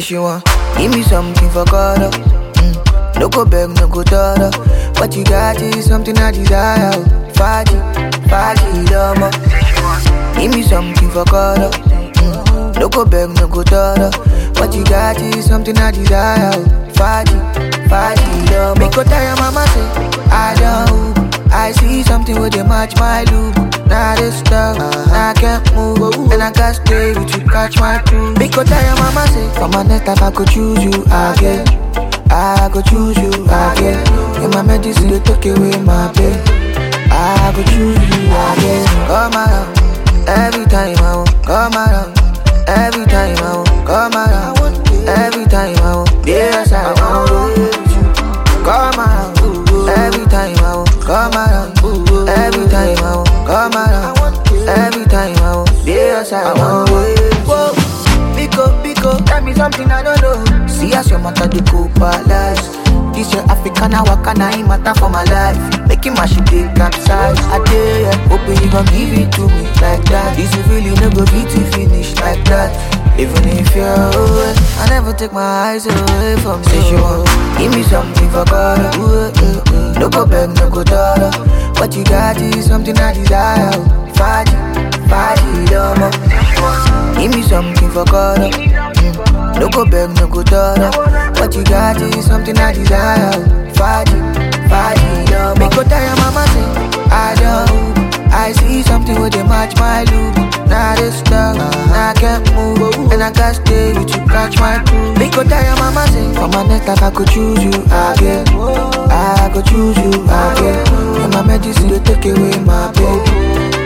she want give me something for God. No go beg, no go dollar. What you got is something I desire. Faji, love. Give me something for God. No go beg, no go dollar. What you got is something I desire. Faji, love. Make go tire mama say I don't. I see something with they match my look. Now this stuff, I can't move. And I can't stay with you, catch my crew. Make go tire mama say for my next life I could choose you again. I go choose you again. In my medicine, they take away my pain. I go choose you again. Come around, every time I want. Come around, every time I want. Come around, every time I want. Yes, I want. Come around, every time I want. Come around, every time I want. Come around, every time I want. Yes, I want. Whoa, Biko, tell me something I don't know. See as your matter the go palace. This your African, I walk and I matter for my life. Making my shit big capsize. I dare, hoping you gon' give it to me like that. This you really no go be to finish like that. Even if you're away, I never take my eyes away from you. Say she want give me something for God. No go beg, no go dollar. What you got is something I desire. Faji, love. Give me something for God. No go beg, no go dollar. What you got is something I desire. Faji, love. Make go tire mama say I don't. I see something with they match my look. Now this stuff, I can't move. And I can't stay with you, catch my crew. Make go tire mama say for my next life I could choose you again. I could choose you again. In my medicine they take away my pain.